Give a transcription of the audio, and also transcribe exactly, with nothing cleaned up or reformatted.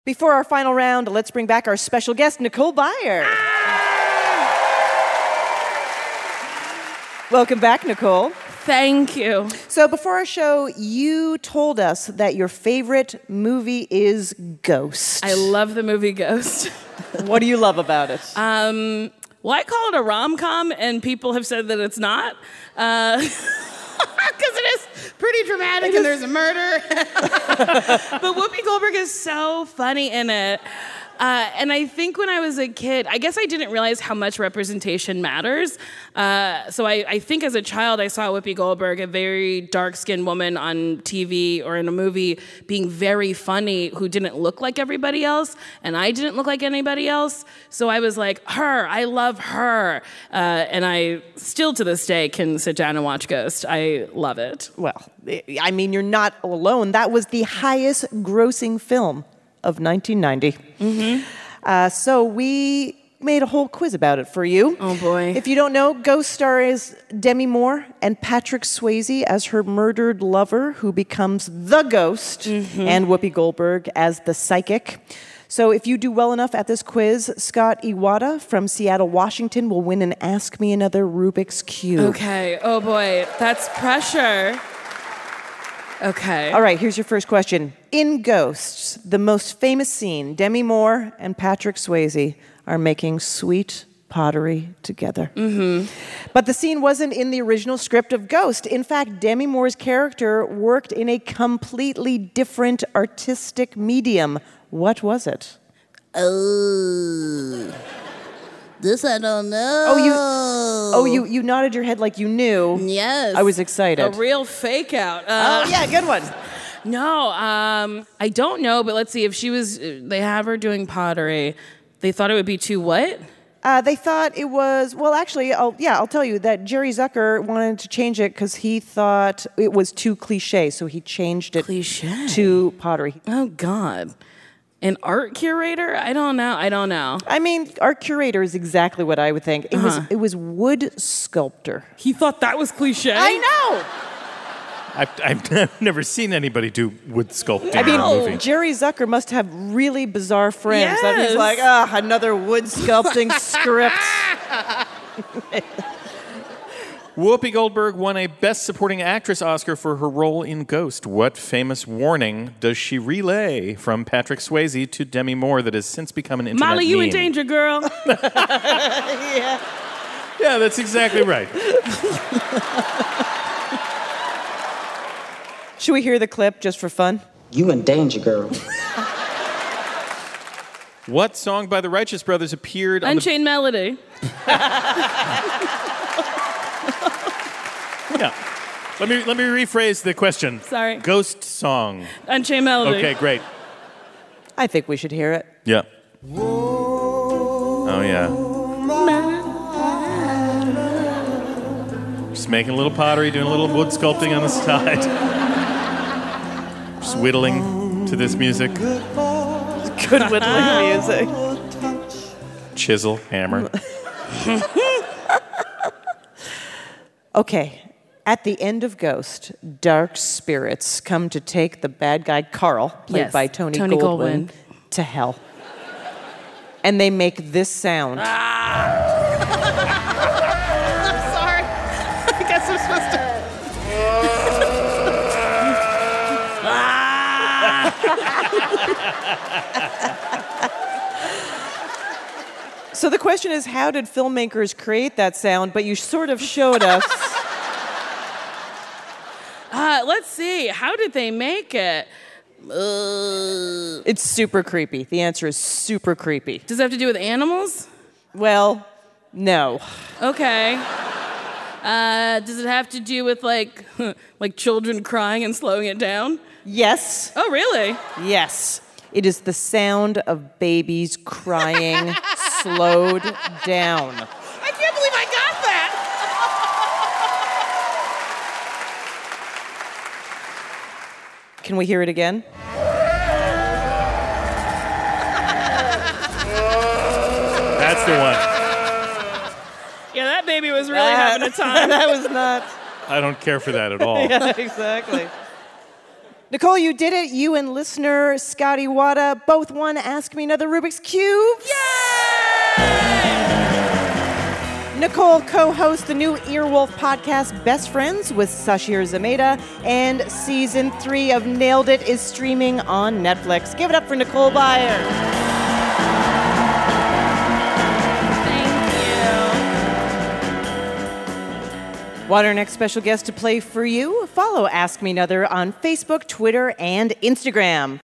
Before our final round, let's bring back our special guest, Nicole Byer. Welcome back, Nicole. Thank you. So before our show, you told us that your favorite movie is Ghost. I love the movie Ghost. What do you love about it? Um, well, I call it a rom-com, and people have said that it's not. Uh, Because it is pretty dramatic and there's a murder. But Whoopi Goldberg is so funny in it. Uh, and I think when I was a kid, I guess I didn't realize how much representation matters. Uh, so I, I think as a child, I saw Whoopi Goldberg, a very dark-skinned woman on T V or in a movie, being very funny, who didn't look like everybody else, and I didn't look like anybody else. So I was like, her, I love her. Uh, and I still to this day can sit down and watch Ghost. I love it. Well, I mean, you're not alone. That was the highest grossing film of nineteen ninety. Mm-hmm. Uh, so we made a whole quiz about it for you. Oh, boy. If you don't know, Ghost stars Demi Moore and Patrick Swayze as her murdered lover, who becomes the ghost, mm-hmm. and Whoopi Goldberg as the psychic. So if you do well enough at this quiz, Scott Iwata from Seattle, Washington will win an Ask Me Another Rubik's Cube. Okay. Oh, boy. That's pressure. Okay. All right, here's your first question. In Ghosts, the most famous scene, Demi Moore and Patrick Swayze are making sweet pottery together. Mm-hmm. But the scene wasn't in the original script of Ghost. In fact, Demi Moore's character worked in a completely different artistic medium. What was it? Oh, this I don't know. Oh, you, oh, you, you nodded your head like you knew. Yes. I was excited. A real fake out. Uh, oh, yeah, good one. No, um, I don't know, but let's see. If she was, they have her doing pottery. They thought it would be too what? Uh, they thought it was, well, actually, I'll, yeah, I'll tell you that Jerry Zucker wanted to change it because he thought it was too cliche, so he changed it Cliche? to pottery. Oh, God. An art curator? I don't know. I don't know. I mean, art curator is exactly what I would think. It Uh-huh. was it was wood sculptor. He thought that was cliche? I know! I've, I've never seen anybody do wood sculpting I mean, in a movie. Jerry Zucker must have really bizarre friends. That he's Yes. like, ah, another wood sculpting script. Whoopi Goldberg won a Best Supporting Actress Oscar for her role in Ghost. What famous warning does she relay from Patrick Swayze to Demi Moore that has since become an internet Molly, you meme? in danger, girl. Yeah. Yeah, that's exactly right. Should we hear the clip just for fun? You in danger, girl. What song by the Righteous Brothers appeared on Unchained Melody. the... Yeah. Let me, let me rephrase the question. Sorry. Ghost song. Unchained Melody. Okay, great. I think we should hear it. Yeah. Oh, yeah. Just making a little pottery, doing a little wood sculpting on the side. Just whittling to this music. Good whittling music. Chisel, hammer. Okay. At the end of Ghost, dark spirits come to take the bad guy Carl, played Yes, by Tony, Tony Goldwyn, Goldwyn. to hell. And they make this sound. Sorry. I guess I'm supposed to. So the question is, how did filmmakers create that sound? But you sort of showed us. Uh, let's see. How did they make it? Uh, It's super creepy. The answer is super creepy. Does it have to do with animals? Well, no. Okay. Uh, does it have to do with like, like children crying and slowing it down? Yes. Oh, really? Yes. It is the sound of babies crying slowed down. I can't believe I got that. Can we hear it again? That's the one. Yeah, that baby was really having a time. That was not. I don't care for that at all. Yeah, exactly. Nicole, you did it. You and listener Scotty Wada both won Ask Me Another Rubik's Cube. Yay! Nicole co-hosts the new Earwolf podcast Best Friends with Sashir Zameda, and season three of Nailed It is streaming on Netflix. Give it up for Nicole Byer. Want our next special guest to play for you? Follow Ask Me Another on Facebook, Twitter, and Instagram.